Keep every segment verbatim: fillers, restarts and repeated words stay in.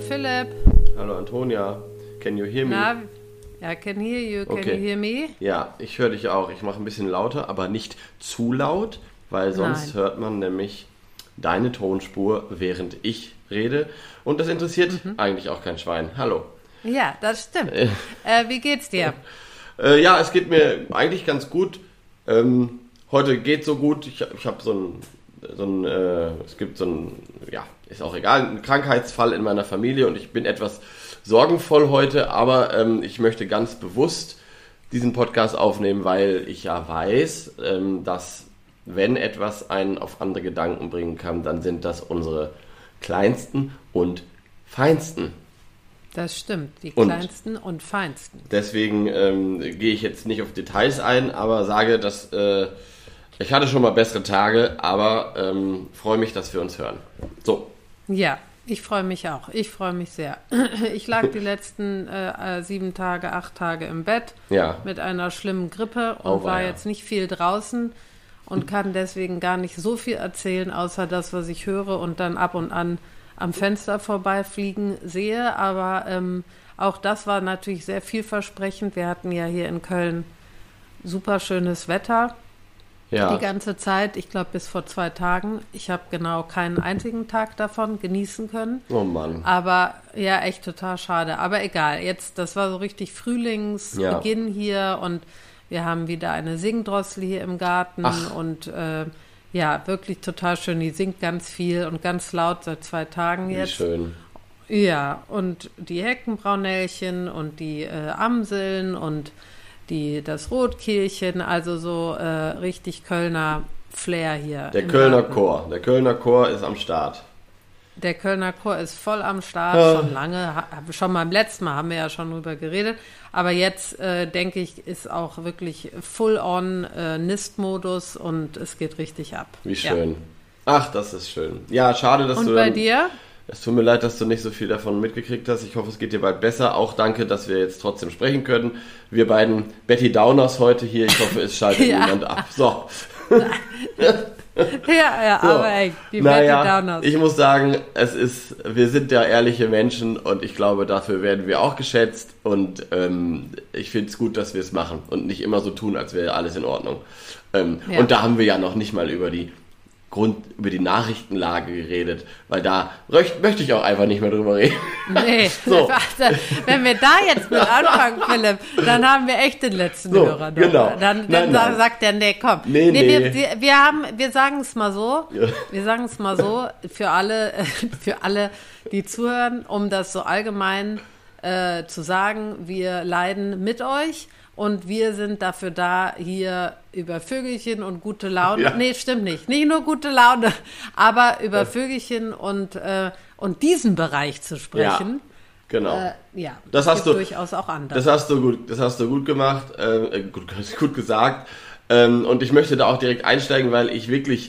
Philipp. Hallo Antonia. Can you hear me? Na, ja, I can hear you. Can okay. you hear me? Ja, ich höre dich auch. Ich mache ein bisschen lauter, aber nicht zu laut, weil sonst Nein. hört man nämlich deine Tonspur, während ich rede. Und das interessiert mhm. eigentlich auch kein Schwein. Hallo. Ja, das stimmt. äh, wie geht's dir? Äh, ja, es geht mir eigentlich ganz gut. Ähm, heute geht so gut. Ich, ich habe so ein, so ein äh, es gibt so ein, ja, ist auch egal, einen Krankheitsfall in meiner Familie und ich bin etwas sorgenvoll heute, aber ähm, ich möchte ganz bewusst diesen Podcast aufnehmen, weil ich ja weiß, ähm, dass wenn etwas einen auf andere Gedanken bringen kann, dann sind das unsere kleinsten und feinsten. Das stimmt, die und kleinsten und feinsten. Deswegen ähm, gehe ich jetzt nicht auf Details ein, aber sage, dass äh, ich hatte schon mal bessere Tage, aber ähm, freue mich, dass wir uns hören. So. Ja, ich freue mich auch. Ich freue mich sehr. Ich lag die letzten äh, sieben Tage, acht Tage im Bett ja. mit einer schlimmen Grippe und oh, war ja. jetzt nicht viel draußen und kann deswegen gar nicht so viel erzählen, außer das, was ich höre und dann ab und an am Fenster vorbeifliegen sehe. Aber ähm, auch das war natürlich sehr vielversprechend. Wir hatten ja hier in Köln super schönes Wetter. Ja. Die ganze Zeit, ich glaube bis vor zwei Tagen. Ich habe genau keinen einzigen Tag davon genießen können. Oh Mann. Aber ja, echt total schade. Aber egal, jetzt, das war so richtig Frühlingsbeginn ja. hier und wir haben wieder eine Singdrossel hier im Garten. Ach. und äh, ja, wirklich total schön. Die singt ganz viel und ganz laut seit zwei Tagen jetzt. Wie schön. Ja, und die Heckenbraunellchen und die äh, Amseln und die, das Rotkehlchen, also so äh, richtig Kölner Flair hier. Der Kölner Garten. Chor, der Kölner Chor ist am Start. Der Kölner Chor ist voll am Start, ja. schon lange, schon beim letzten Mal haben wir ja schon drüber geredet, aber jetzt, äh, denke ich, ist auch wirklich full-on äh, Nist-Modus und es geht richtig ab. Wie schön. Ja. Ach, das ist schön. Ja, schade, dass und du... Und bei dann, dir? Es tut mir leid, dass du nicht so viel davon mitgekriegt hast. Ich hoffe, es geht dir bald besser. Auch danke, dass wir jetzt trotzdem sprechen können. Wir beiden Betty Downers heute hier. Ich hoffe, es schaltet ja. niemand ab. So. ja, ja, so. aber ey, die naja, Betty Downers. Ich muss sagen, es ist, wir sind ja ehrliche Menschen und ich glaube, dafür werden wir auch geschätzt. Und ähm, ich finde es gut, dass wir es machen und nicht immer so tun, als wäre alles in Ordnung. Ähm, ja. Und da haben wir ja noch nicht mal über die Grund über die Nachrichtenlage geredet, weil da röcht, möchte ich auch einfach nicht mehr drüber reden. Nee, so. Wenn wir da jetzt mit anfangen, Philipp, dann haben wir echt den letzten so, Hörer. Noch. Genau. Dann, dann nein, sagt der, nee, komm. Nee, nee, nee. Wir, wir, haben, wir sagen es mal so, ja. wir sagen es mal so, für alle, für alle, die zuhören, um das so allgemein äh, zu sagen, wir leiden mit euch. Und wir sind dafür da, hier über Vögelchen und gute Laune, ja. nee, stimmt nicht, nicht nur gute Laune, aber über ja. Vögelchen und, äh, und diesen Bereich zu sprechen. Ja, genau. Äh, ja, das hast du durchaus auch anders. Das hast du gut, das hast du gut gemacht, äh, gut, gut gesagt. Ähm, und ich möchte da auch direkt einsteigen, weil ich wirklich,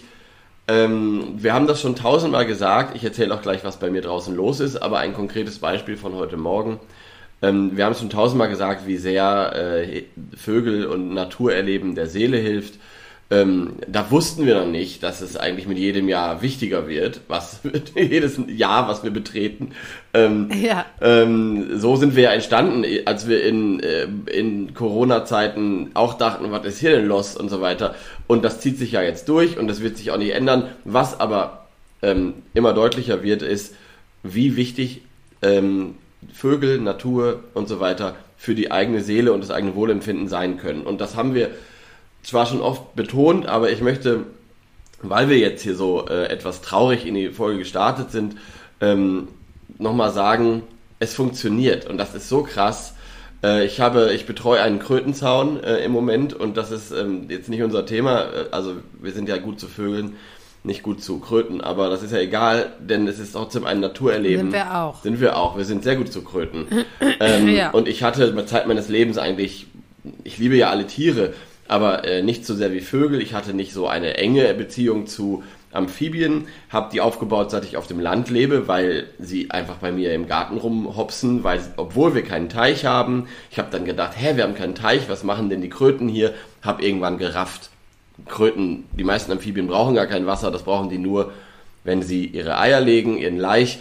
ähm, wir haben das schon tausendmal gesagt, ich erzähle auch gleich, was bei mir draußen los ist, aber ein konkretes Beispiel von heute Morgen. Wir haben es schon tausendmal gesagt, wie sehr äh, Vögel und Naturerleben der Seele hilft. Ähm, da wussten wir noch nicht, dass es eigentlich mit jedem Jahr wichtiger wird, was jedes Jahr, was wir betreten. Ähm, ja. ähm, so sind wir ja entstanden, als wir in, äh, in Corona-Zeiten auch dachten, was ist hier denn los und so weiter. Und das zieht sich ja jetzt durch und das wird sich auch nicht ändern. Was aber ähm, immer deutlicher wird, ist, wie wichtig ähm, Vögel, Natur und so weiter für die eigene Seele und das eigene Wohlempfinden sein können. Und das haben wir zwar schon oft betont, aber ich möchte, weil wir jetzt hier so äh, etwas traurig in die Folge gestartet sind, ähm, nochmal sagen, es funktioniert und das ist so krass. Äh, ich habe, ich betreue einen Krötenzaun äh, im Moment und das ist ähm, jetzt nicht unser Thema, äh, also wir sind ja gut zu Vögeln, nicht gut zu Kröten, aber das ist ja egal, denn es ist trotzdem ein Naturerleben. Sind wir auch. Sind wir auch. Wir sind sehr gut zu Kröten. ähm, ja. Und ich hatte bei Zeit meines Lebens eigentlich, ich liebe ja alle Tiere, aber äh, nicht so sehr wie Vögel. Ich hatte nicht so eine enge Beziehung zu Amphibien, habe die aufgebaut, seit ich auf dem Land lebe, weil sie einfach bei mir im Garten rumhopsen, weil obwohl wir keinen Teich haben, ich habe dann gedacht, hä, wir haben keinen Teich, was machen denn die Kröten hier? Habe irgendwann gerafft, Kröten, die meisten Amphibien brauchen gar kein Wasser, das brauchen die nur, wenn sie ihre Eier legen, ihren Laich.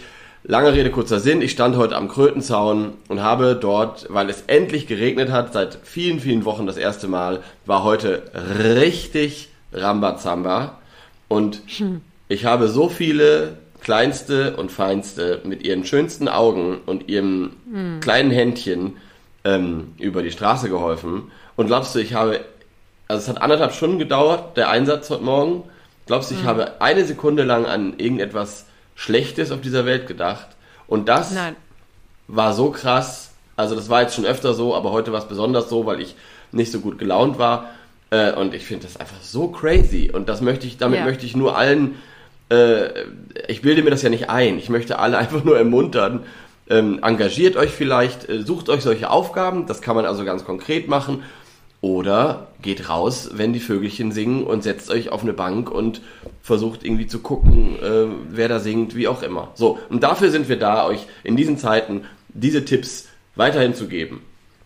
Lange Rede, kurzer Sinn, ich stand heute am Krötenzaun und habe dort, weil es endlich geregnet hat, seit vielen, vielen Wochen das erste Mal, war heute richtig Rambazamba und hm. ich habe so viele Kleinste und Feinste mit ihren schönsten Augen und ihrem hm. kleinen Händchen ähm, über die Straße geholfen und glaubst du, ich habe, also es hat anderthalb Stunden gedauert, der Einsatz heute Morgen, glaubst du, ich hm. habe eine Sekunde lang an irgendetwas Schlechtes auf dieser Welt gedacht und das Nein. war so krass, also das war jetzt schon öfter so, aber heute war es besonders so, weil ich nicht so gut gelaunt war äh, und ich finde das einfach so crazy und das möchte ich, damit ja. möchte ich nur allen, äh, ich bilde mir das ja nicht ein, ich möchte alle einfach nur ermuntern, ähm, engagiert euch vielleicht, äh, sucht euch solche Aufgaben, das kann man also ganz konkret machen. Oder geht raus, wenn die Vögelchen singen und setzt euch auf eine Bank und versucht irgendwie zu gucken, äh, wer da singt, wie auch immer. So, und dafür sind wir da, euch in diesen Zeiten diese Tipps weiterhin zu geben.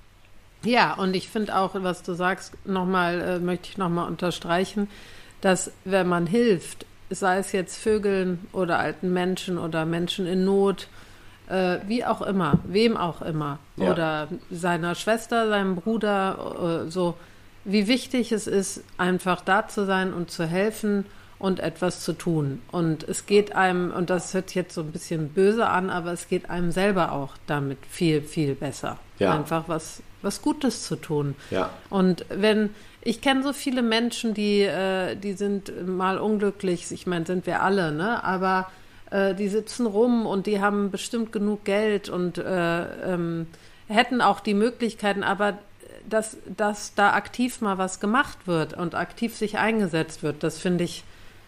Ja, und ich finde auch, was du sagst, nochmal, äh, möchte ich nochmal unterstreichen, dass wenn man hilft, sei es jetzt Vögeln oder alten Menschen oder Menschen in Not, Äh, wie auch immer, wem auch immer, ja. oder seiner Schwester, seinem Bruder, äh, so, wie wichtig es ist, einfach da zu sein und zu helfen und etwas zu tun. Und es geht einem, und das hört jetzt so ein bisschen böse an, aber es geht einem selber auch damit viel, viel besser. Ja. Einfach was, was Gutes zu tun. Ja. Und wenn, ich kenne so viele Menschen, die, äh, die sind mal unglücklich, ich meine, sind wir alle, ne, aber die sitzen rum und die haben bestimmt genug Geld und äh, ähm, hätten auch die Möglichkeiten, aber dass, dass da aktiv mal was gemacht wird und aktiv sich eingesetzt wird, das finde ich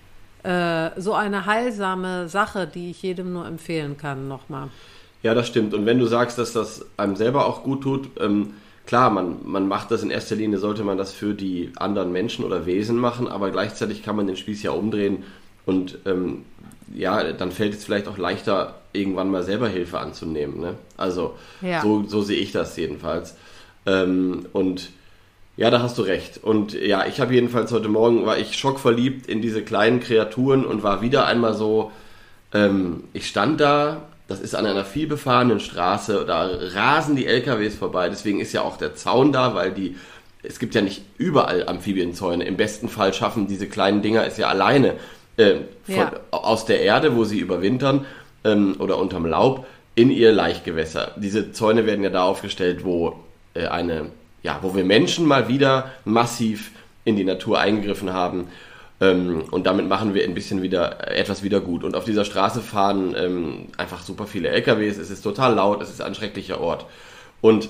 äh, so eine heilsame Sache, die ich jedem nur empfehlen kann, nochmal. Ja, das stimmt. Und wenn du sagst, dass das einem selber auch gut tut, ähm, klar, man, man macht das in erster Linie, sollte man das für die anderen Menschen oder Wesen machen, aber gleichzeitig kann man den Spieß ja umdrehen und ähm, ja, dann fällt es vielleicht auch leichter, irgendwann mal selber Hilfe anzunehmen. Ne? Also ja. so, so sehe ich das jedenfalls. Ähm, und ja, da hast du recht. Und ja, ich habe jedenfalls heute Morgen, war ich schockverliebt in diese kleinen Kreaturen und war wieder einmal so, ähm, ich stand da, das ist an einer vielbefahrenen Straße, da rasen die L K Ws vorbei, deswegen ist ja auch der Zaun da, weil die, es gibt ja nicht überall Amphibienzäune. Im besten Fall schaffen diese kleinen Dinger es ja alleine, Äh, von, ja. aus der Erde, wo sie überwintern ähm, oder unterm Laub, in ihr Laichgewässer. Diese Zäune werden ja da aufgestellt, wo äh, eine, ja, wo wir Menschen mal wieder massiv in die Natur eingegriffen haben ähm, und damit machen wir ein bisschen wieder etwas wieder gut. Und auf dieser Straße fahren ähm, einfach super viele L K Ws, es ist total laut, es ist ein schrecklicher Ort. Und,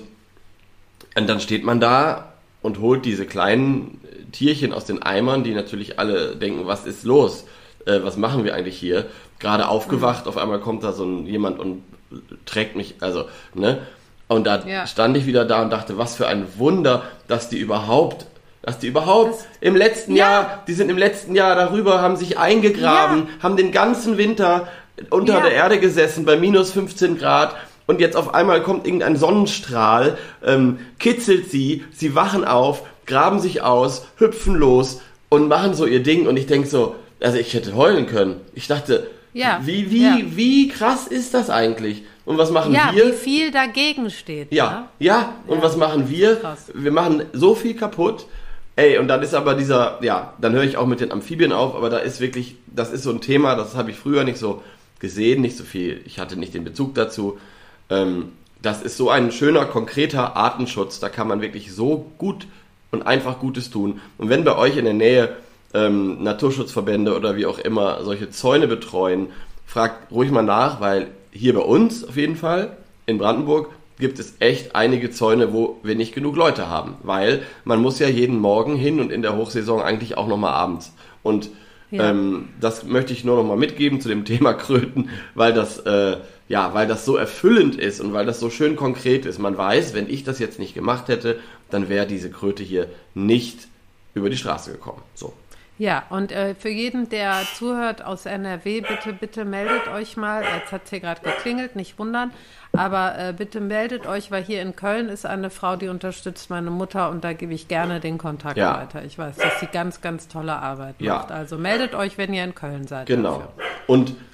und dann steht man da und holt diese kleinen Tierchen aus den Eimern, die natürlich alle denken, was ist los? Äh, was machen wir eigentlich hier? Gerade aufgewacht, mhm. auf einmal kommt da so ein, jemand und trägt mich, also, ne? Und da ja. stand ich wieder da und dachte, was für ein Wunder, dass die überhaupt, dass die überhaupt das, im letzten ja. Jahr, die sind im letzten Jahr darüber, haben sich eingegraben, ja. haben den ganzen Winter unter ja. der Erde gesessen, bei minus fünfzehn Grad, und jetzt auf einmal kommt irgendein Sonnenstrahl, ähm, kitzelt sie, sie wachen auf, graben sich aus, hüpfen los und machen so ihr Ding. Und ich denke so, also ich hätte heulen können. Ich dachte, ja, wie, wie, ja. wie krass ist das eigentlich? Und was machen ja, wir? Ja, wie viel dagegen steht. Ja, ne? ja. Und ja. was machen wir? Krass. Wir machen so viel kaputt. Ey, und dann ist aber dieser, ja, dann höre ich auch mit den Amphibien auf, aber da ist wirklich, das ist so ein Thema, das habe ich früher nicht so gesehen, nicht so viel, ich hatte nicht den Bezug dazu. Ähm, das ist so ein schöner, konkreter Artenschutz, da kann man wirklich so gut und einfach Gutes tun. Und wenn bei euch in der Nähe ähm, Naturschutzverbände oder wie auch immer solche Zäune betreuen, fragt ruhig mal nach, weil hier bei uns auf jeden Fall in Brandenburg gibt es echt einige Zäune, wo wir nicht genug Leute haben, weil man muss ja jeden Morgen hin und in der Hochsaison eigentlich auch nochmal abends. Und ja. ähm, das möchte ich nur nochmal mitgeben zu dem Thema Kröten, weil das, äh, ja, weil das so erfüllend ist und weil das so schön konkret ist. Man weiß, wenn ich das jetzt nicht gemacht hätte, dann wäre diese Kröte hier nicht über die Straße gekommen. So. Ja, und äh, für jeden, der zuhört aus N R W, bitte, bitte meldet euch mal. Jetzt hat es hier gerade geklingelt, nicht wundern. Aber äh, bitte meldet euch, weil hier in Köln ist eine Frau, die unterstützt meine Mutter und da gebe ich gerne den Kontakt ja. weiter. Ich weiß, dass sie ganz, ganz tolle Arbeit ja. macht. Also meldet euch, wenn ihr in Köln seid. Genau. Dafür. Und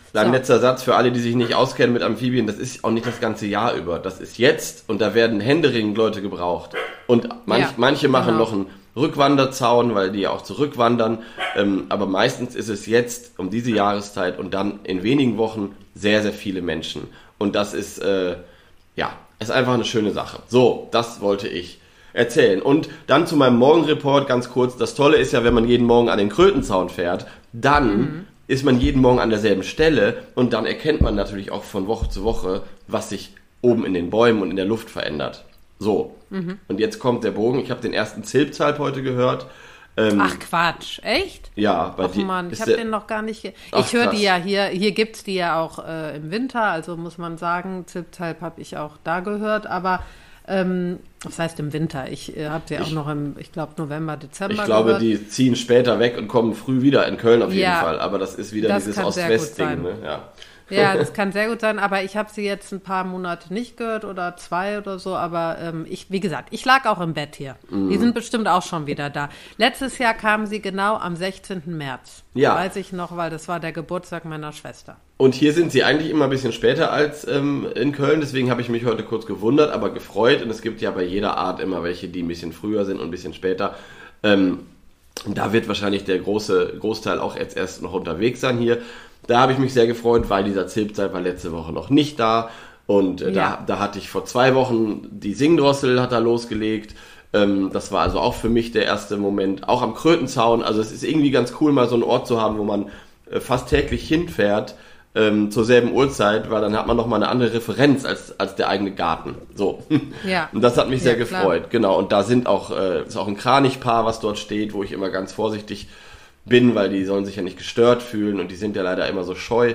Dein So. letzter Satz für alle, die sich nicht auskennen mit Amphibien, das ist auch nicht das ganze Jahr über. Das ist jetzt und da werden händeringend Leute gebraucht. Und manch, Ja, manche machen genau. noch einen Rückwanderzaun, weil die ja auch zurückwandern. Ähm, aber meistens ist es jetzt um diese Jahreszeit und dann in wenigen Wochen sehr, sehr viele Menschen. Und das ist, äh, ja, ist einfach eine schöne Sache. So, das wollte ich erzählen. Und dann zu meinem Morgenreport ganz kurz. Das Tolle ist ja, wenn man jeden Morgen an den Krötenzaun fährt, dann mhm. ist man jeden Morgen an derselben Stelle und dann erkennt man natürlich auch von Woche zu Woche, was sich oben in den Bäumen und in der Luft verändert. So, mhm. und jetzt kommt der Bogen. Ich habe den ersten Zilpzalp heute gehört. Ähm, Ach Quatsch, echt? Ja, bei Ach die, Mann, ich ist habe der- den noch gar nicht. Ge- Ach, ich höre krass. die ja hier. Hier gibt's die ja auch äh, im Winter. Also muss man sagen, Zilpzalp habe ich auch da gehört. Aber ähm, das heißt im Winter. Ich äh, habe sie auch Ich- noch im, ich glaube November, Dezember. Ich glaube, gehört. die ziehen später weg und kommen früh wieder in Köln auf jeden Ja, Fall. Aber das ist wieder das dieses kann sehr gut Ost-West-Ding. sein. Ne? Ja. Ja, das kann sehr gut sein, aber ich habe sie jetzt ein paar Monate nicht gehört oder zwei oder so, aber ähm, ich, wie gesagt, ich lag auch im Bett hier. Mhm. Die sind bestimmt auch schon wieder da. Letztes Jahr kamen sie genau am sechzehnten März. Ja. Weiß ich noch, weil das war der Geburtstag meiner Schwester. Und hier sind sie eigentlich immer ein bisschen später als ähm, in Köln, deswegen habe ich mich heute kurz gewundert, aber gefreut. Und es gibt ja bei jeder Art immer welche, die ein bisschen früher sind und ein bisschen später. Ähm, da wird wahrscheinlich der große Großteil auch jetzt erst noch unterwegs sein hier. Da habe ich mich sehr gefreut, weil dieser Zilpzalp war letzte Woche noch nicht da. Und äh, Ja. da, da hatte ich vor zwei Wochen die Singdrossel hat da losgelegt. Ähm, das war also auch für mich der erste Moment. Auch am Krötenzaun. Also es ist irgendwie ganz cool, mal so einen Ort zu haben, wo man äh, fast täglich hinfährt. Ähm, zur selben Uhrzeit, weil dann hat man noch mal eine andere Referenz als, als der eigene Garten. So. Ja. Und das hat mich sehr Ja, klar. gefreut. Genau. Und da sind auch, äh, ist auch ein Kranichpaar, was dort steht, wo ich immer ganz vorsichtig bin, weil die sollen sich ja nicht gestört fühlen und die sind ja leider immer so scheu.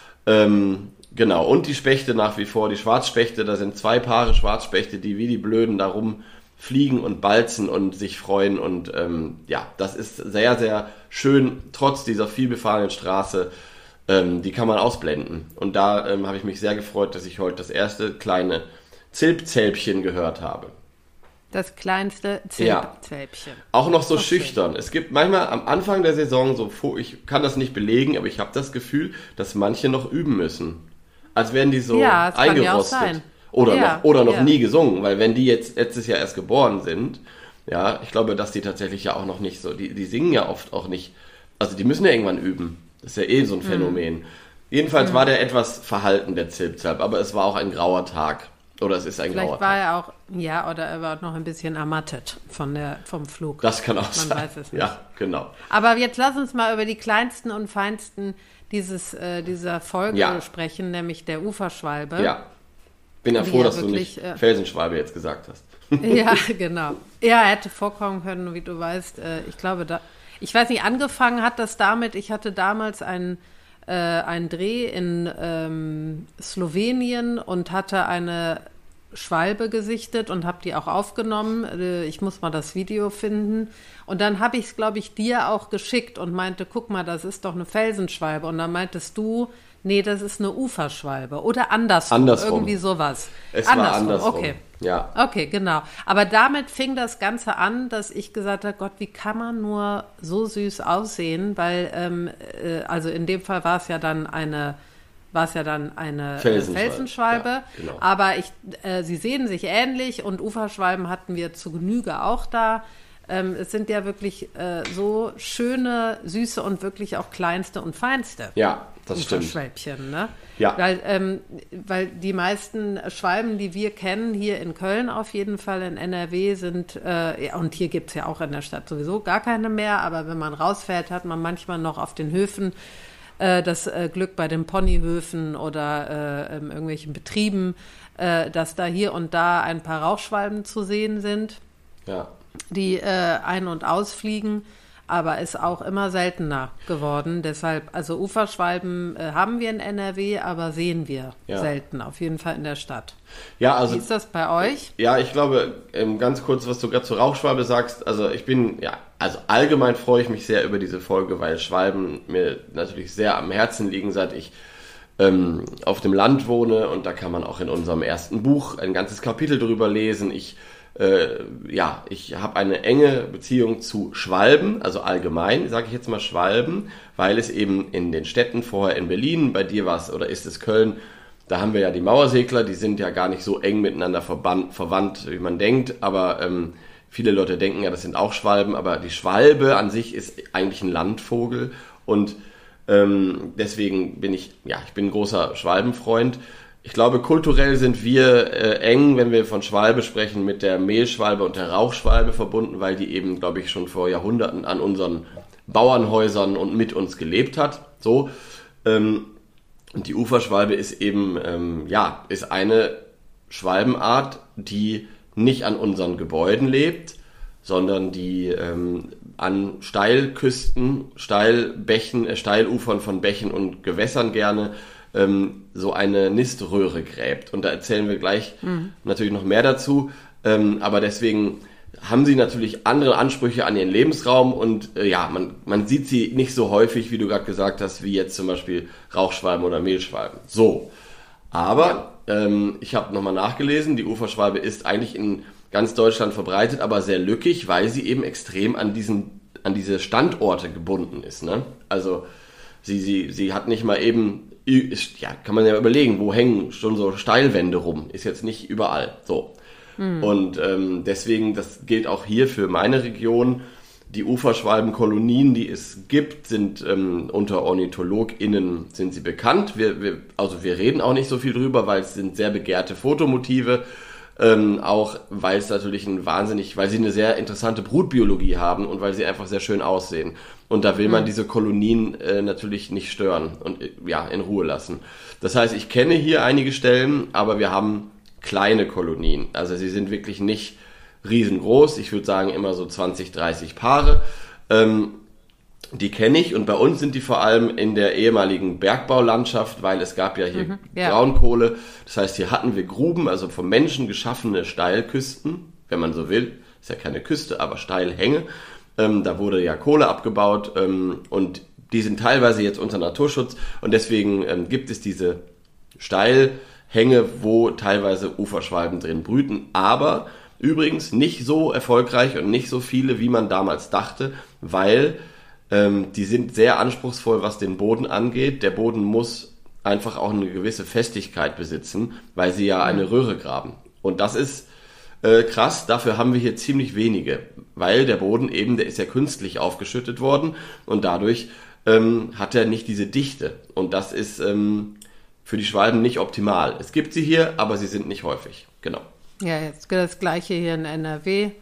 Ähm, genau. Und die Spechte nach wie vor, die Schwarzspechte, da sind zwei Paare Schwarzspechte, die wie die Blöden da rumfliegen und balzen und sich freuen. Und ähm, ja, das ist sehr, sehr schön, trotz dieser vielbefahrenen Straße. Ähm, die kann man ausblenden. Und da ähm, habe ich mich sehr gefreut, dass ich heute das erste kleine Zilpzälpchen gehört habe. Das kleinste Ja. Zilpzälpchen. Auch noch so Okay. schüchtern. Es gibt manchmal am Anfang der Saison so, ich kann das nicht belegen, aber ich habe das Gefühl, dass manche noch üben müssen. Als wären die so Ja, das kann ja auch eingerostet. sein. Oder Ja, noch, oder noch ja. nie gesungen, weil wenn die jetzt letztes Jahr erst geboren sind, ja, ich glaube, dass die tatsächlich ja auch noch nicht so, die, die singen ja oft auch nicht, also die müssen ja irgendwann üben. Das ist ja eh so ein Phänomen. Mhm. Jedenfalls war der etwas verhalten, der Zilpzalp, aber es war auch ein grauer Tag. Oder es ist ein grauer Vielleicht Tag. war er auch, ja, oder er war noch ein bisschen ermattet von der, vom Flug. Das kann auch Man sein. weiß es nicht. Ja, genau. Aber jetzt lass uns mal über die kleinsten und feinsten dieses, äh, dieser Folge Ja. sprechen, nämlich der Uferschwalbe. Ja. Bin ja Die froh, ja dass wirklich, du nicht äh, Felsenschwalbe jetzt gesagt hast. Ja, genau. Ja, hätte vorkommen können, wie du weißt. Äh, ich glaube, da, ich weiß nicht, angefangen hat das damit, ich hatte damals einen, äh, einen Dreh in ähm, Slowenien und hatte eine Schwalbe gesichtet und habe die auch aufgenommen. Äh, Ich muss mal das Video finden. Und dann habe ich es, glaube ich, dir auch geschickt und meinte, guck mal, das ist doch eine Felsenschwalbe. Und dann meintest du, nee, das ist eine Uferschwalbe. Oder andersrum, Andersrum. irgendwie sowas. Es war andersrum. Okay. Ja. Okay, genau. Aber damit fing das Ganze an, dass ich gesagt habe, Gott, wie kann man nur so süß aussehen? Weil, ähm, äh, also in dem Fall war es ja dann eine, war es ja dann eine Felsenschwalbe. Felsenschwalbe. Felsenschwalbe. Ja, genau. Aber ich, äh, sie sehen sich ähnlich und Uferschwalben hatten wir zu Genüge auch da. Ähm, es sind ja wirklich äh, so schöne, süße und wirklich auch kleinste und feinste. Ja, das stimmt. Uferschwälbchen, ne? Ja. Weil, ähm, weil die meisten Schwalben, die wir kennen, hier in Köln auf jeden Fall, in N R W sind, äh, ja, und hier gibt es ja auch in der Stadt sowieso gar keine mehr, aber wenn man rausfährt, hat man manchmal noch auf den Höfen äh, das äh, Glück bei den Ponyhöfen oder äh, in irgendwelchen Betrieben, äh, dass da hier und da ein paar Rauchschwalben zu sehen sind, Ja. die äh, ein- und ausfliegen, aber ist auch immer seltener geworden. Deshalb, also Uferschwalben äh, haben wir in N R W, aber sehen wir Ja. selten, auf jeden Fall in der Stadt. Ja, also Wie ist das bei euch? Ja, ich glaube, ähm, ganz kurz, was du gerade zur Rauchschwalbe sagst, also ich bin, ja, also allgemein freue ich mich sehr über diese Folge, weil Schwalben mir natürlich sehr am Herzen liegen, seit ich ähm, auf dem Land wohne und da kann man auch in unserem ersten Buch ein ganzes Kapitel drüber lesen. Ich Äh, ja, ich habe eine enge Beziehung zu Schwalben, also allgemein, sage ich jetzt mal Schwalben, weil es eben in den Städten, vorher in Berlin, bei dir war es oder ist es Köln, da haben wir ja die Mauersegler, die sind ja gar nicht so eng miteinander verbannt, verwandt, wie man denkt, aber ähm, viele Leute denken ja, das sind auch Schwalben, aber die Schwalbe an sich ist eigentlich ein Landvogel und ähm, deswegen bin ich, ja, ich bin ein großer Schwalbenfreund. Ich glaube, kulturell sind wir äh, eng, wenn wir von Schwalbe sprechen, mit der Mehlschwalbe und der Rauchschwalbe verbunden, weil die eben, glaube ich, schon vor Jahrhunderten an unseren Bauernhäusern und mit uns gelebt hat. So, ähm, und die Uferschwalbe ist eben, ähm, ja, ist eine Schwalbenart, die nicht an unseren Gebäuden lebt, sondern die ähm, an Steilküsten, Steilbächen, äh, Steilufern von Bächen und Gewässern gerne ähm, so eine Niströhre gräbt. Und da erzählen wir gleich mhm. natürlich noch mehr dazu. Ähm, aber deswegen haben sie natürlich andere Ansprüche an ihren Lebensraum und äh, ja, man, man sieht sie nicht so häufig, wie du gerade gesagt hast, wie jetzt zum Beispiel Rauchschwalben oder Mehlschwalben. So, aber ähm, ich habe nochmal nachgelesen, die Uferschwalbe ist eigentlich in ganz Deutschland verbreitet, aber sehr lückig, weil sie eben extrem an diesen an diese Standorte gebunden ist. Ne? Also sie, sie, sie hat nicht mal eben, ist, ja, kann man ja überlegen, wo hängen schon so Steilwände rum, ist jetzt nicht überall so. Hm. Und ähm, deswegen, das gilt auch hier für meine Region, die Uferschwalbenkolonien, die es gibt, sind ähm, unter OrnithologInnen sind sie bekannt. Wir, wir, also wir reden auch nicht so viel drüber, weil es sind sehr begehrte Fotomotive, ähm, auch weil es natürlich ein wahnsinnig, weil sie eine sehr interessante Brutbiologie haben und weil sie einfach sehr schön aussehen. Und da will man diese Kolonien äh, natürlich nicht stören und äh, ja in Ruhe lassen. Das heißt, ich kenne hier einige Stellen, aber wir haben kleine Kolonien. Also sie sind wirklich nicht riesengroß. Ich würde sagen immer so zwanzig, dreißig Paare. Ähm, die kenne ich und bei uns sind die vor allem in der ehemaligen Bergbaulandschaft, weil es gab ja hier mhm, ja. Braunkohle. Das heißt, hier hatten wir Gruben, also vom Menschen geschaffene Steilküsten, wenn man so will. Ist ja keine Küste, aber Steilhänge. Ähm, da wurde ja Kohle abgebaut ähm, und die sind teilweise jetzt unter Naturschutz und deswegen ähm, gibt es diese Steilhänge, wo teilweise Uferschwalben drin brüten, aber übrigens nicht so erfolgreich und nicht so viele, wie man damals dachte, weil ähm, die sind sehr anspruchsvoll, was den Boden angeht. Der Boden muss einfach auch eine gewisse Festigkeit besitzen, weil sie ja eine Röhre graben. Und das ist äh, krass, dafür haben wir hier ziemlich wenige, weil der Boden eben, der ist ja künstlich aufgeschüttet worden und dadurch ähm, hat er nicht diese Dichte. Und das ist ähm, für die Schwalben nicht optimal. Es gibt sie hier, aber sie sind nicht häufig. Genau. Ja, jetzt das Gleiche hier in N R W.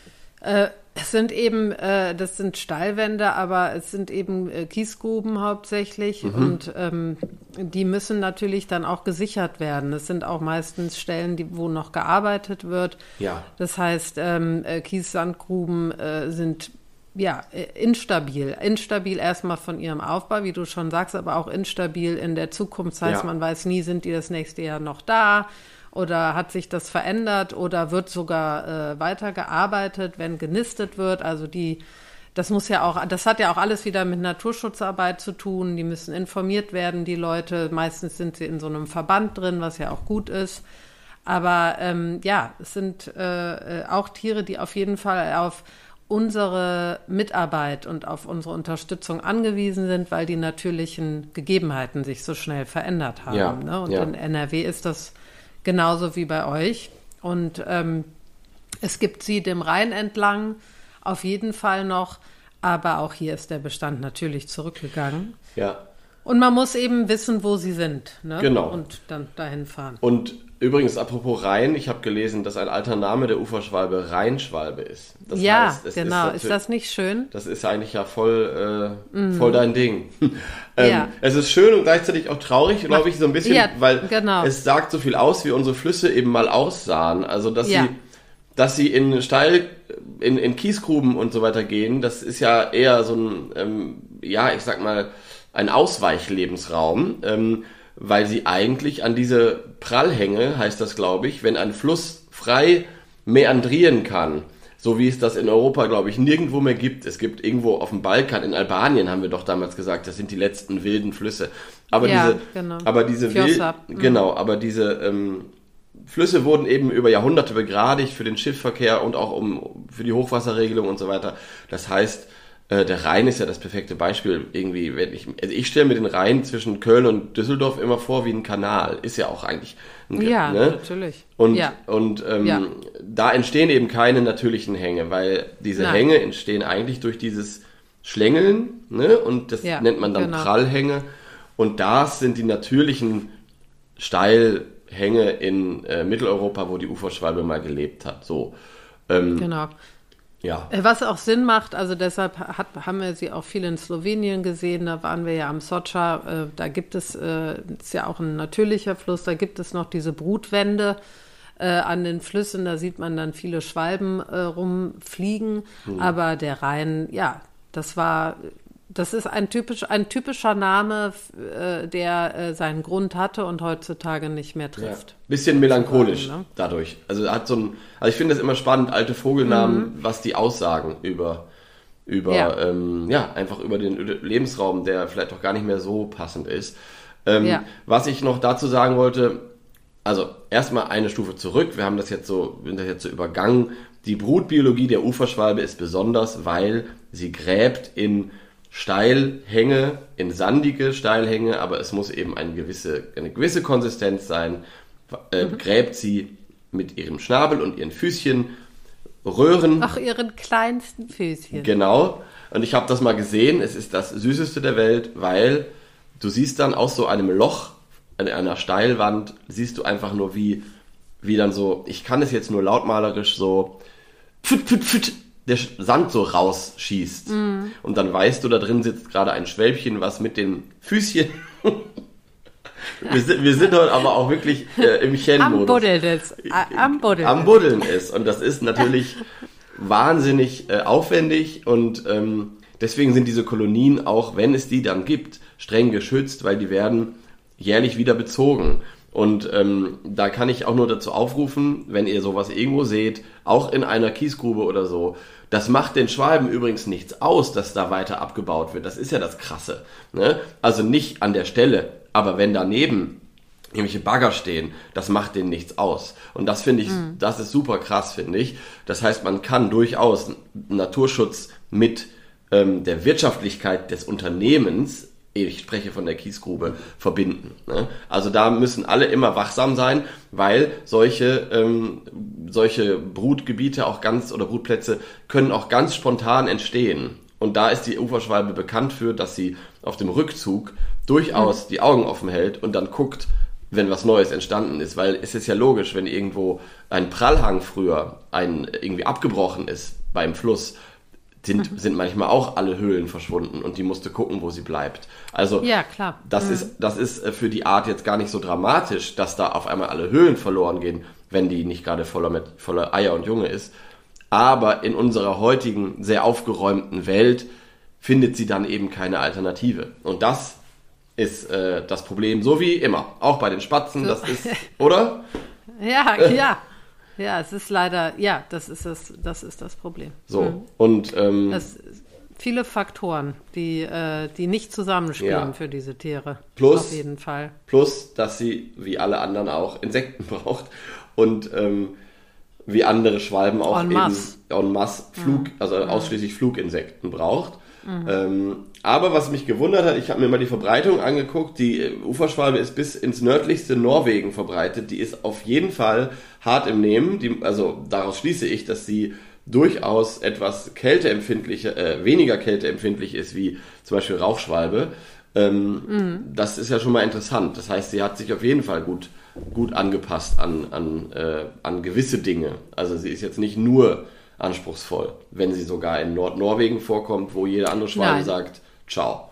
Äh, es sind eben, äh, das sind Steilwände, aber es sind eben äh, Kiesgruben hauptsächlich mhm. und ähm, die müssen natürlich dann auch gesichert werden. Es sind auch meistens Stellen, die, wo noch gearbeitet wird. Ja. Das heißt, ähm, äh, Kies-Sandgruben äh, sind ja instabil. Instabil erstmal von ihrem Aufbau, wie du schon sagst, aber auch instabil in der Zukunft. Das heißt, ja. man weiß nie, sind die das nächste Jahr noch da? Oder hat sich das verändert oder wird sogar äh, weitergearbeitet, wenn genistet wird? Also die, das muss ja auch, das hat ja auch alles wieder mit Naturschutzarbeit zu tun. Die müssen informiert werden, die Leute. Meistens sind sie in so einem Verband drin, was ja auch gut ist. Aber ähm, ja, es sind äh, auch Tiere, die auf jeden Fall auf unsere Mitarbeit und auf unsere Unterstützung angewiesen sind, weil die natürlichen Gegebenheiten sich so schnell verändert haben. Ja, ne? Und ja. in N R W ist das genauso wie bei euch. Und ähm, es gibt sie dem Rhein entlang auf jeden Fall noch, aber auch hier ist der Bestand natürlich zurückgegangen. Ja. Und man muss eben wissen, wo sie sind. Ne? Genau. Und dann dahin fahren. Und übrigens, apropos Rhein, ich habe gelesen, dass ein alter Name der Uferschwalbe Rheinschwalbe ist. Das ja, heißt, es genau. Ist, ist das nicht schön? Das ist eigentlich ja voll, äh, mm. voll dein Ding. ähm, ja. Es ist schön und gleichzeitig auch traurig, glaube ich, so ein bisschen, ja, weil genau. es sagt so viel aus, wie unsere Flüsse eben mal aussahen. Also, dass ja. sie, dass sie in Steil, in, in Kiesgruben und so weiter gehen, das ist ja eher so ein, ähm, ja, ich sag mal, ein Ausweichlebensraum, ähm, weil sie eigentlich an diese Prallhänge, heißt das, glaube ich, wenn ein Fluss frei meandrieren kann, So wie es das in Europa, glaube ich, nirgendwo mehr gibt. Es gibt irgendwo auf dem Balkan, in Albanien haben wir doch damals gesagt, das sind die letzten wilden Flüsse. Aber ja, diese, genau. aber diese wild, Mhm. genau, aber diese ähm, Flüsse wurden eben über Jahrhunderte begradigt für den Schiffsverkehr und auch um für die Hochwasserregelung und so weiter. Das heißt, äh, der Rhein ist ja das perfekte Beispiel irgendwie. Wenn ich, also ich stelle mir den Rhein zwischen Köln und Düsseldorf immer vor wie ein Kanal. Ist ja auch eigentlich ein Ja, ne? natürlich. Und, ja. und ähm, Ja. da entstehen eben keine natürlichen Hänge, weil diese Nein. Hänge entstehen eigentlich durch dieses Schlängeln, ne? Und das Ja, nennt man dann genau. Prallhänge. Und das sind die natürlichen Steilhänge in äh, Mitteleuropa, wo die Uferschwalbe mal gelebt hat. So, ähm, Genau. ja. Äh, Was auch Sinn macht, also deshalb hat, haben wir sie auch viel in Slowenien gesehen, da waren wir ja am Soča, äh, da gibt es, äh, ist ja auch ein natürlicher Fluss, da gibt es noch diese Brutwände äh, an den Flüssen, da sieht man dann viele Schwalben äh, rumfliegen, Hm. aber der Rhein, ja, das war, das ist ein, typisch, ein typischer Name, äh, der äh, seinen Grund hatte und heutzutage nicht mehr Ja. trifft. Bisschen melancholisch Sozusagen, ne? dadurch. Also hat so ein, also ich finde das immer spannend, alte Vogelnamen, was die aussagen über, über, Ja. ähm, ja, einfach über den Lebensraum, der vielleicht auch gar nicht mehr so passend ist. Ähm, Ja. Was ich noch dazu sagen wollte, also erstmal eine Stufe zurück. Wir haben das jetzt so, wir sind das jetzt so übergangen. Die Brutbiologie der Uferschwalbe ist besonders, weil sie gräbt in Steilhänge, in sandige Steilhänge, aber es muss eben eine gewisse, eine gewisse Konsistenz sein. Äh, Mhm. Gräbt sie mit ihrem Schnabel und ihren Füßchen Röhren. Ach, ihren kleinsten Füßchen. Genau. Und ich habe das mal gesehen. Es ist das Süßeste der Welt, weil du siehst dann aus so einem Loch an einer Steilwand, siehst du einfach nur wie, wie dann so, ich kann es jetzt nur lautmalerisch so, pfüt, pfüt, pfüt, der Sand so rausschießt. Mm. Und dann weißt du, da drin sitzt gerade ein Schwälbchen, was mit den Füßchen. wir, sind, wir sind heute aber auch wirklich äh, im Am Chen-Modus. Buddeln ist. Am Buddeln. Am Buddeln ist. Und das ist natürlich wahnsinnig äh, aufwendig und ähm, deswegen sind diese Kolonien auch, wenn es die dann gibt, streng geschützt, weil die werden jährlich wieder bezogen. Und ähm, da kann ich auch nur dazu aufrufen, wenn ihr sowas irgendwo seht, auch in einer Kiesgrube oder so, das macht den Schwalben übrigens nichts aus, dass da weiter abgebaut wird. Das ist ja das Krasse. Ne? Also nicht an der Stelle, aber wenn daneben irgendwelche Bagger stehen, das macht denen nichts aus. Und das finde ich, mhm. das ist super krass, finde ich. Das heißt, man kann durchaus Naturschutz mit ähm, der Wirtschaftlichkeit des Unternehmens, ich spreche von der Kiesgrube, verbinden. Ne? Also da müssen alle immer wachsam sein, weil solche, ähm, solche Brutgebiete auch ganz, oder Brutplätze können auch ganz spontan entstehen. Und da ist die Uferschwalbe bekannt für, dass sie auf dem Rückzug durchaus mhm. die Augen offen hält und dann guckt, wenn was Neues entstanden ist. Weil es ist ja logisch, wenn irgendwo ein Prallhang früher ein, irgendwie abgebrochen ist beim Fluss, sind, mhm. sind manchmal auch alle Höhlen verschwunden und die musste gucken, wo sie bleibt. Also ja, klar. Das, mhm. ist, das ist für die Art jetzt gar nicht so dramatisch, dass da auf einmal alle Höhlen verloren gehen, wenn die nicht gerade voller, mit, voller Eier und Junge ist. Aber in unserer heutigen, sehr aufgeräumten Welt findet sie dann eben keine Alternative. Und das ist äh, das Problem, so wie immer. Auch bei den Spatzen, so. Das ist, oder? Ja, ja. Ja, es ist leider, ja, das ist das, das ist das Problem. So, mhm. und ähm, das, viele Faktoren, die, äh, die nicht zusammenspielen ja. für diese Tiere. Plus, auf jeden Fall. Plus, dass sie, wie alle anderen auch, Insekten braucht und ähm, wie andere Schwalben auch en eben masse. en masse Flug, mhm. also ausschließlich Fluginsekten braucht. Mhm. Ähm, aber was mich gewundert hat, ich habe mir mal die Verbreitung angeguckt, die Uferschwalbe ist bis ins nördlichste Norwegen verbreitet, die ist auf jeden Fall hart im Nehmen, die, also daraus schließe ich, dass sie durchaus etwas kälteempfindlicher, äh, weniger kälteempfindlich ist wie zum Beispiel Rauchschwalbe. Ähm, mhm. Das ist ja schon mal interessant, das heißt, sie hat sich auf jeden Fall gut, gut angepasst an, an, äh, an gewisse Dinge, also sie ist jetzt nicht nur anspruchsvoll, wenn sie sogar in Nordnorwegen vorkommt, wo jede andere Schwalbe Nein. sagt, ciao.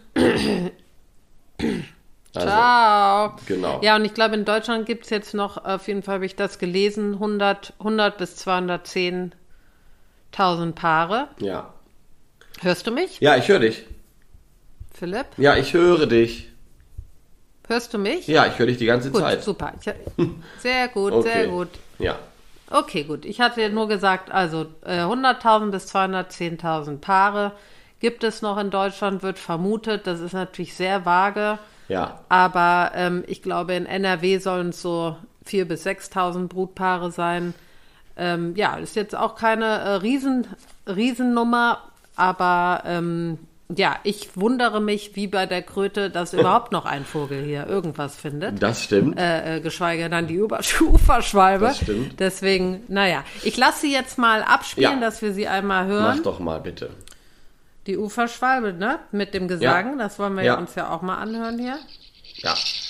Also, ciao. Genau. Ja, und ich glaube, in Deutschland gibt es jetzt noch, auf jeden Fall habe ich das gelesen, hundert, hundert bis zweihundertzehntausend Paare. Ja. Hörst du mich? Ja, ich höre dich. Philipp? Ja, ich höre dich. Hörst du mich? Ja, ich höre dich die ganze gut, Zeit. Super. Ich, sehr gut, Okay. sehr gut. Ja. Okay, gut. Ich hatte nur gesagt, also äh, hunderttausend bis zweihundertzehntausend Paare gibt es noch in Deutschland, wird vermutet. Das ist natürlich sehr vage. Ja. Aber ähm, ich glaube, in N R W sollen es so viertausend bis sechstausend Brutpaare sein. Ähm, ja, ist jetzt auch keine äh, Riesen, Riesennummer, aber ähm, ja, ich wundere mich, wie bei der Kröte, dass überhaupt noch ein Vogel hier irgendwas findet. Das stimmt. Äh, äh, geschweige dann die Uber- Uferschwalbe. Das stimmt. Deswegen, naja, ich lasse sie jetzt mal abspielen, Ja. dass wir sie einmal hören. Mach doch mal bitte. Die Uferschwalbe, ne? Mit dem Gesang, Ja. das wollen wir Ja. uns ja auch mal anhören hier. Ja.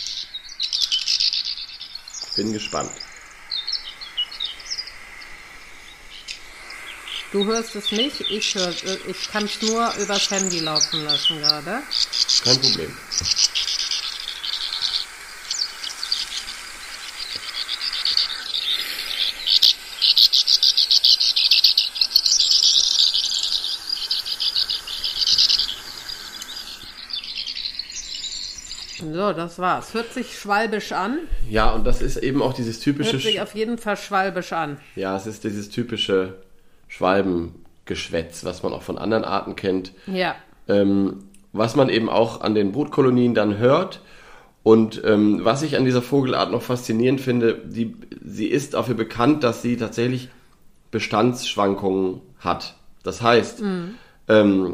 Bin gespannt. Du hörst es nicht, ich höre, ich kann es nur übers Handy laufen lassen gerade. Kein Problem. So, das war's. Hört sich schwalbisch an. Ja, und das ist eben auch dieses typische... Hört sich auf jeden Fall schwalbisch an. Ja, es ist dieses typische Schwalbengeschwätz, was man auch von anderen Arten kennt. Ja. Ähm, was man eben auch an den Brutkolonien dann hört. Und ähm, was ich an dieser Vogelart noch faszinierend finde, die, sie ist dafür bekannt, dass sie tatsächlich Bestandsschwankungen hat. Das heißt, mhm. ähm,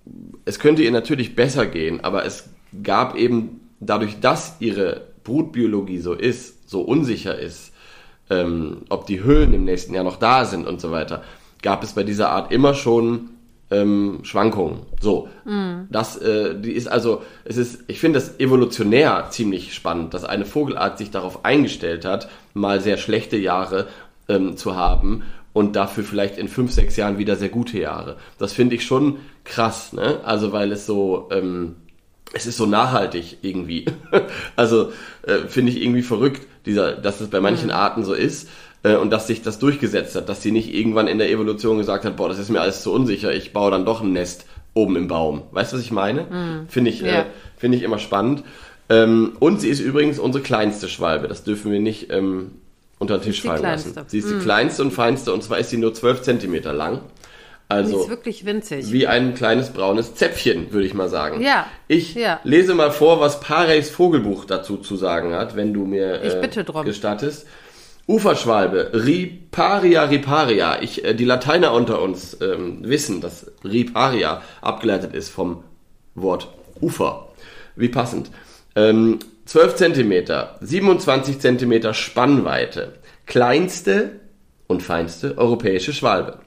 es könnte ihr natürlich besser gehen, aber es gab eben dadurch, dass ihre Brutbiologie so ist, so unsicher ist, ähm, ob die Höhlen im nächsten Jahr noch da sind und so weiter, gab es bei dieser Art immer schon ähm, Schwankungen. So, mm. das, äh, die ist also, es ist, ich finde das evolutionär ziemlich spannend, dass eine Vogelart sich darauf eingestellt hat, mal sehr schlechte Jahre ähm, zu haben und dafür vielleicht in fünf, sechs Jahren wieder sehr gute Jahre. Das finde ich schon krass, ne? Also weil es so ähm, es ist so nachhaltig irgendwie. Also äh, finde ich irgendwie verrückt, dieser, dass es bei manchen Arten so ist äh, und dass sich das durchgesetzt hat, dass sie nicht irgendwann in der Evolution gesagt hat, boah, das ist mir alles zu unsicher, ich baue dann doch ein Nest oben im Baum. Weißt du, was ich meine? Mhm. Finde ich, ja. äh, finde ich immer spannend. Ähm, und sie ist übrigens unsere kleinste Schwalbe. Das dürfen wir nicht ähm, unter den Tisch fallen lassen. Sie ist mhm. die kleinste und feinste, und zwar ist sie nur zwölf Zentimeter lang. Also die ist wirklich winzig. Wie ein kleines braunes Zäpfchen, würde ich mal sagen. Ja. Ich ja. lese mal vor, was Pareys Vogelbuch dazu zu sagen hat, wenn du mir ich äh, bitte drum. gestattest. Uferschwalbe, Riparia riparia. Ich, äh, die Lateiner unter uns ähm, wissen, dass riparia abgeleitet ist vom Wort Ufer. Wie passend. Ähm, zwölf Zentimeter, siebenundzwanzig Zentimeter Spannweite. Kleinste und feinste europäische Schwalbe.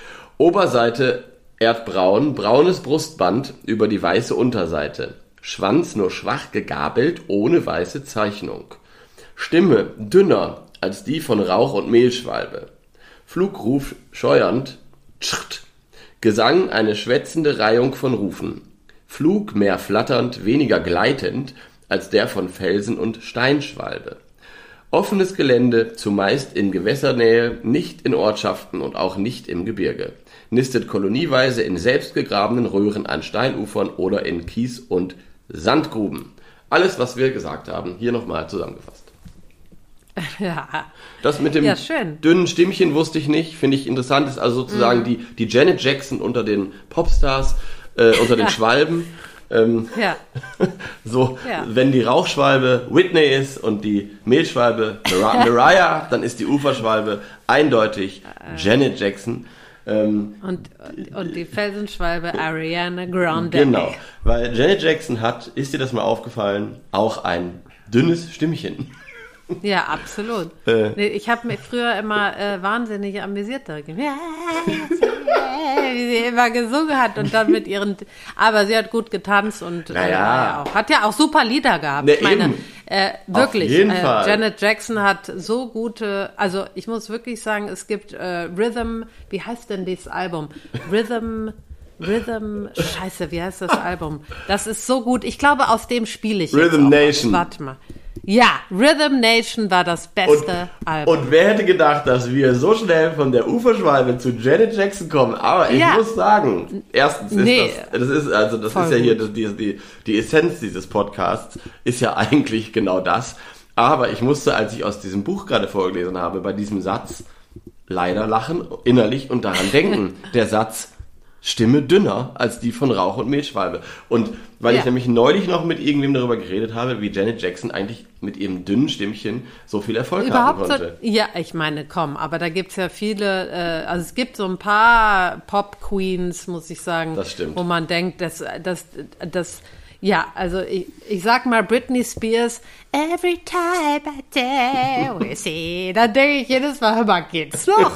Oberseite erdbraun, braunes Brustband über die weiße Unterseite. Schwanz nur schwach gegabelt, ohne weiße Zeichnung. Stimme dünner als die von Rauch- und Mehlschwalbe. Flugruf scheuernd, tscht. Gesang eine schwätzende Reihung von Rufen. Flug mehr flatternd, weniger gleitend als der von Felsen- und Steinschwalbe. Offenes Gelände, zumeist in Gewässernähe, nicht in Ortschaften und auch nicht im Gebirge. Nistet kolonieweise in selbstgegrabenen Röhren an Steinufern oder in Kies- und Sandgruben. Alles, was wir gesagt haben, hier nochmal zusammengefasst. Ja. Das mit dem ja, schön. dünnen Stimmchen wusste ich nicht, finde ich interessant, ist also sozusagen mhm. die, die Janet Jackson unter den Popstars, äh, unter den Schwalben. Ähm, ja. So, ja. Wenn die Rauchschwalbe Whitney ist und die Mehlschwalbe Mar- Mariah, dann ist die Uferschwalbe eindeutig Janet Jackson. Ähm, und, und die Felsenschwalbe Ariana Grande. Genau, weil Janet Jackson hat, ist dir das mal aufgefallen, auch ein dünnes Stimmchen. Ja, absolut. Äh. Nee, ich habe mich früher immer äh, wahnsinnig amüsiert da. Wie sie immer gesungen hat und dann mit ihren... Aber sie hat gut getanzt und äh, naja. auch, hat ja auch super Lieder gehabt. Ne, ich meine, äh, wirklich. Auf jeden äh, Fall. Janet Jackson hat so gute... Also ich muss wirklich sagen, es gibt äh, Rhythm... Wie heißt denn dieses Album? Rhythm... Rhythm... Scheiße, wie heißt das Album? Das ist so gut. Ich glaube, aus dem spiele ich Rhythm jetzt auch Nation. Was. Warte mal. Ja, Rhythm Nation war das beste und, Album. Und wer hätte gedacht, dass wir so schnell von der Uferschwalbe zu Janet Jackson kommen? Aber ich ja. muss sagen, erstens ist nee. das, das ist also das Voll ist ja hier die, die, die Essenz dieses Podcasts ist ja eigentlich genau das. Aber ich musste, als ich aus diesem Buch gerade vorgelesen habe, bei diesem Satz leider lachen innerlich und daran denken. Der Satz, Stimme dünner als die von Rauch und Mehlschwalbe. Und weil ja. ich nämlich neulich noch mit irgendwem darüber geredet habe, wie Janet Jackson eigentlich mit ihrem dünnen Stimmchen so viel Erfolg Überhaupt haben konnte. So, ja, ich meine, komm, aber da gibt's ja viele, äh, also es gibt so ein paar Pop-Queens, muss ich sagen, das stimmt. Wo man denkt, dass das, das, ja, also ich, ich sag mal Britney Spears, every time I dare we see, da denke ich jedes Mal, hör mal, geht's noch?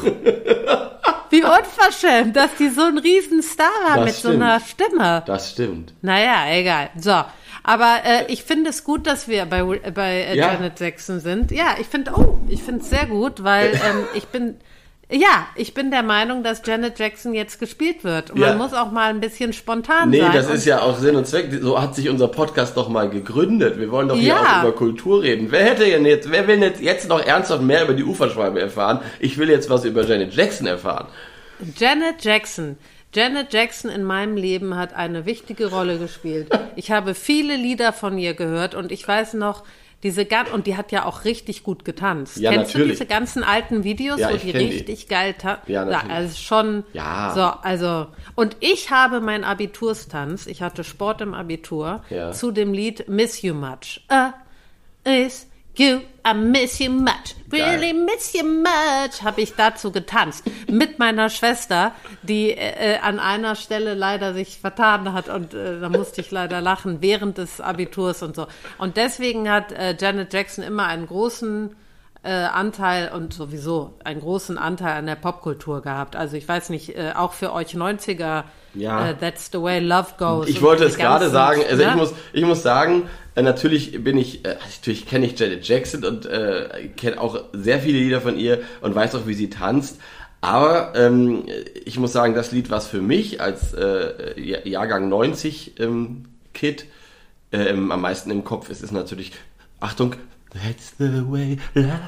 Wie unverschämt, dass die so ein Riesenstar war mit stimmt. so einer Stimme. Das stimmt. Naja, egal. So, aber äh, ich finde es gut, dass wir bei, bei äh, ja. Janet Jackson sind. Ja, ich finde, oh, ich finde es sehr gut, weil ähm, ich bin, ja, ich bin der Meinung, dass Janet Jackson jetzt gespielt wird. Und ja. man muss auch mal ein bisschen spontan nee, sein. Nee, das ist ja auch Sinn und Zweck. So hat sich unser Podcast doch mal gegründet. Wir wollen doch hier ja. auch über Kultur reden. Wer hätte denn jetzt, wer will jetzt, jetzt noch ernsthaft mehr über die Uferschwalbe erfahren? Ich will jetzt was über Janet Jackson erfahren. Janet Jackson. Janet Jackson in meinem Leben hat eine wichtige Rolle gespielt. Ich habe viele Lieder von ihr gehört und ich weiß noch, diese gan- und die hat ja auch richtig gut getanzt. Ja, Kennst natürlich. du diese ganzen alten Videos, ja, wo die richtig die. geil tanzt? Ja, natürlich. Ja, also schon. Ja. So, also und ich habe meinen Abiturstanz. Ich hatte Sport im Abitur ja. zu dem Lied Miss You Much. Uh, is You, I miss you much, really Geil. miss you much, habe ich dazu getanzt. Mit meiner Schwester, die äh, an einer Stelle leider sich vertan hat und äh, da musste ich leider lachen, während des Abiturs und so. Und deswegen hat äh, Janet Jackson immer einen großen äh, Anteil und sowieso einen großen Anteil an der Popkultur gehabt. Also ich weiß nicht, äh, auch für euch neunziger, ja. äh, That's the way love goes. Ich wollte es gerade sagen, also ne? ich muss, ich muss sagen, äh, natürlich bin ich, äh, natürlich kenne ich Janet Jackson und äh, kenne auch sehr viele Lieder von ihr und weiß auch, wie sie tanzt. Aber ähm, ich muss sagen, das Lied, was für mich als äh, Jahrgang neunzig ähm, Kid äh, am meisten im Kopf ist, ist natürlich, Achtung, That's the way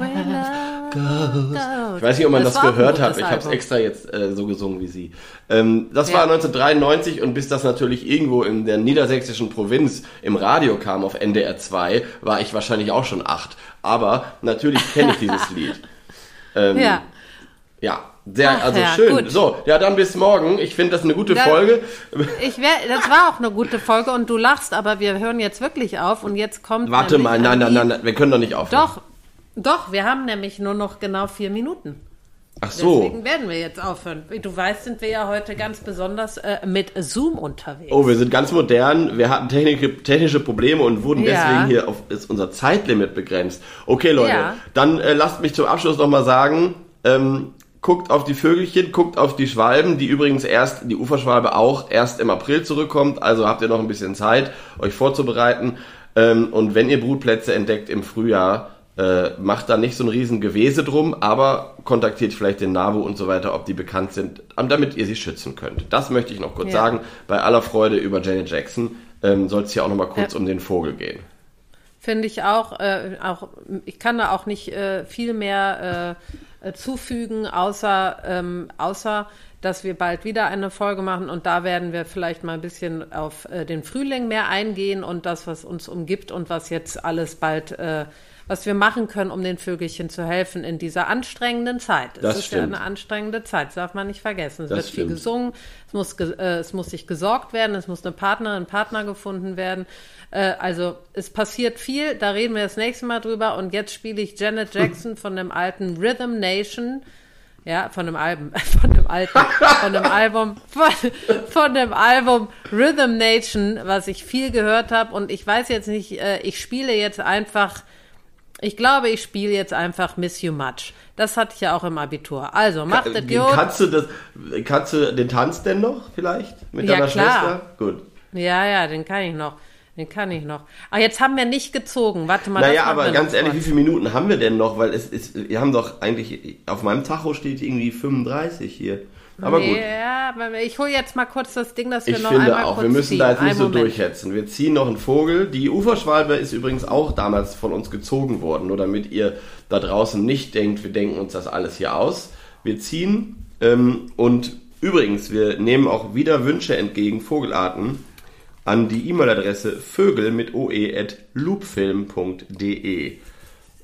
love goes. Ich weiß nicht, ob man das, das gehört hat. Ich habe es extra jetzt äh, so gesungen wie sie. Ähm, das ja. war neunzehnhundertdreiundneunzig und bis das natürlich irgendwo in der niedersächsischen Provinz im Radio kam auf N D R zwei, war ich wahrscheinlich auch schon acht. Aber natürlich kenne ich dieses Lied. Ähm, ja. Ja. Sehr, Ach, also ja, schön. Gut. So, ja, dann bis morgen. Ich finde das eine gute dann, Folge. Ich wär, das war auch eine gute Folge und du lachst, aber wir hören jetzt wirklich auf und jetzt kommt. Warte mal, nein, nein, nein, nein, wir können doch nicht aufhören. Doch, doch, wir haben nämlich nur noch genau vier Minuten. Ach so. Deswegen werden wir jetzt aufhören. Wie du weißt, sind wir ja heute ganz besonders äh, mit Zoom unterwegs. Oh, wir sind ganz modern. Wir hatten technische, technische Probleme und wurden ja. deswegen hier auf ist unser Zeitlimit begrenzt. Okay, Leute, ja. dann äh, lasst mich zum Abschluss nochmal sagen, ähm, guckt auf die Vögelchen, guckt auf die Schwalben, die übrigens erst, die Uferschwalbe auch erst im April zurückkommt, also habt ihr noch ein bisschen Zeit, euch vorzubereiten. Ähm, und wenn ihr Brutplätze entdeckt im Frühjahr, äh, macht da nicht so ein riesen Gewese drum, aber kontaktiert vielleicht den NABU und so weiter, ob die bekannt sind, damit ihr sie schützen könnt. Das möchte ich noch kurz ja. sagen. Bei aller Freude über Janet Jackson ähm, soll es hier auch noch mal kurz ja. um den Vogel gehen. Finde ich auch, äh, auch, ich kann da auch nicht äh, viel mehr äh, zufügen, außer, ähm, außer, dass wir bald wieder eine Folge machen und da werden wir vielleicht mal ein bisschen auf äh, den Frühling mehr eingehen und das, was uns umgibt und was jetzt alles bald, äh, was wir machen können, um den Vögelchen zu helfen in dieser anstrengenden Zeit. Es das ist stimmt. ja eine anstrengende Zeit, das darf man nicht vergessen. Es das wird stimmt. viel gesungen, es muss, ge- äh, es muss sich gesorgt werden, es muss eine Partnerin, ein Partner gefunden werden. Äh, also es passiert viel, da reden wir das nächste Mal drüber und jetzt spiele ich Janet Jackson von dem alten Rhythm Nation, ja, von dem Album, von dem alten, von dem Album, von, von dem Album Rhythm Nation, was ich viel gehört habe und ich weiß jetzt nicht, äh, ich spiele jetzt einfach, ich glaube, ich spiele jetzt einfach Miss You Much. Das hatte ich ja auch im Abitur. Also, macht es gut. Kannst du das, kannst du den Tanz denn noch vielleicht mit ja, deiner klar. Schwester? Gut. Ja, ja, den kann ich noch. Den kann ich noch. Ah, jetzt haben wir nicht gezogen. Warte mal. Naja, aber ganz ehrlich, wie viele Minuten haben wir denn noch? Weil es ist, wir haben doch eigentlich, auf meinem Tacho steht irgendwie fünfunddreißig hier. Aber gut. Ja, aber ich hole jetzt mal kurz das Ding, dass wir ich noch finde einmal auch, kurz wir müssen ziehen. da jetzt nicht Einen so Moment. durchhetzen. Wir ziehen noch einen Vogel. Die Uferschwalbe ist übrigens auch damals von uns gezogen worden, nur damit ihr da draußen nicht denkt, wir denken uns das alles hier aus. Wir ziehen ähm, und übrigens, wir nehmen auch wieder Wünsche entgegen, Vogelarten, an die E-Mail-Adresse vögel mit oe at loopfilm punkt de.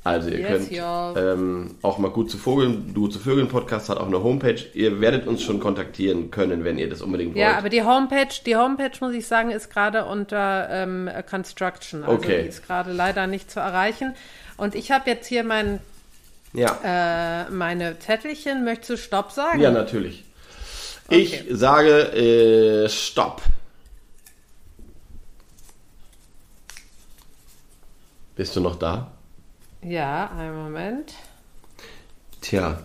Also ihr Yes, könnt ja. ähm, auch mal gut zu Vögeln, du zu Vögeln Podcast hat auch eine Homepage. Ihr werdet uns schon kontaktieren können, wenn ihr das unbedingt wollt. Ja, aber die Homepage, die Homepage, muss ich sagen, ist gerade unter ähm, Construction. Also Okay. die ist gerade leider nicht zu erreichen. Und ich habe jetzt hier mein, Ja, äh, meine Zettelchen. Möchtest du Stopp sagen? ja natürlich. Ich Okay. sage äh, Stopp. Bist du noch da? Ja, einen Moment. Tja.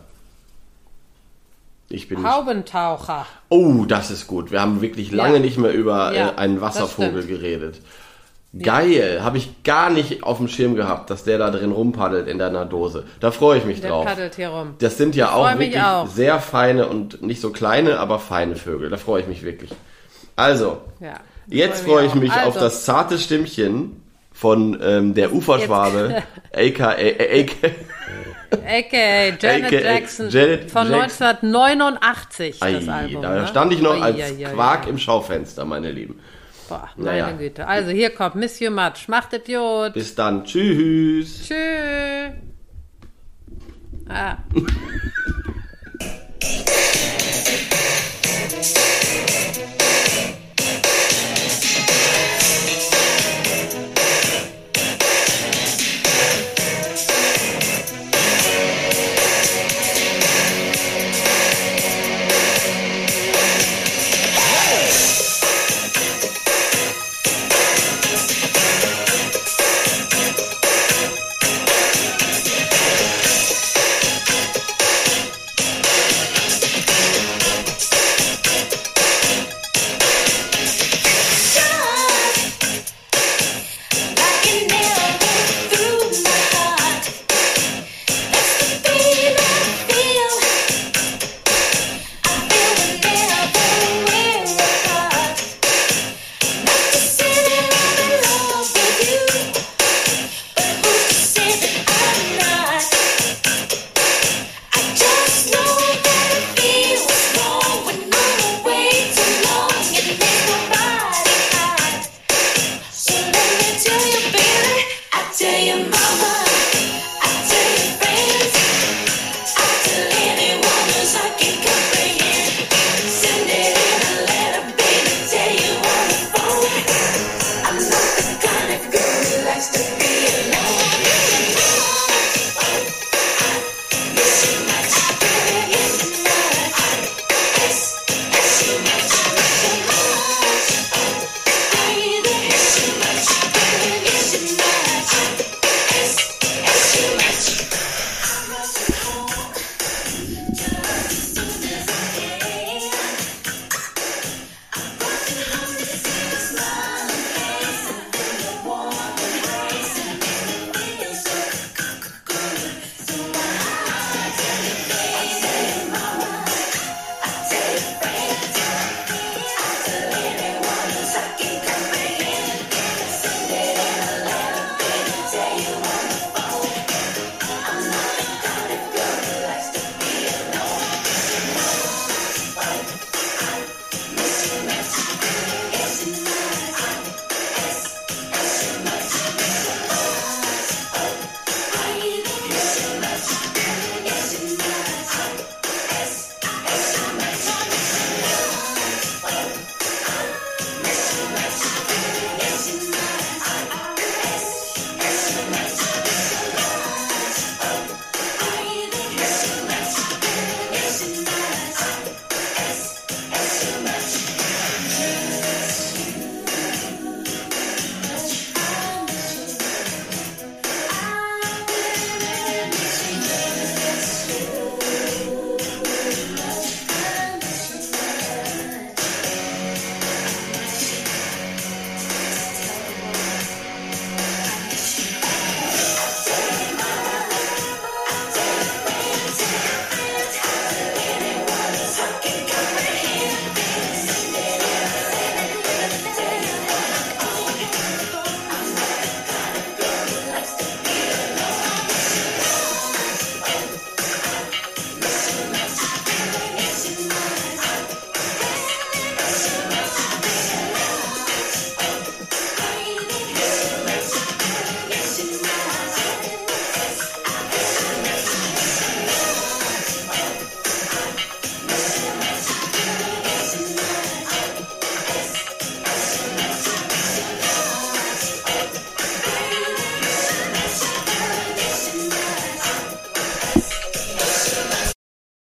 Ich bin nicht... Haubentaucher. Oh, das ist gut. Wir haben wirklich lange Ja. nicht mehr über Ja, äh, einen das Wasservogel stimmt. geredet. Geil, habe ich gar nicht auf dem Schirm gehabt, dass der da drin rumpaddelt in deiner Dose. Da freue ich mich Der drauf. paddelt hier rum. Das sind ja Ich auch freu mich wirklich auch. sehr feine und nicht so kleine, aber feine Vögel. Da freue ich mich wirklich. Also, Ja, jetzt freu freue ich auch. mich auf Also, das zarte Stimmchen von ähm, der Uferschwabe, aka, aka, A K A Janet A K A Jackson Janet von Jackson. neunzehnhundert neunundachtzig, Ei, das Album. da ne? stand ich noch Ui, als ui, ui, Quark ui. im Schaufenster, meine Lieben. Boah, Naja. meine Güte. Also hier kommt Miss You Much. Macht es gut. Bis dann, tschüss. Tschüss. Ah.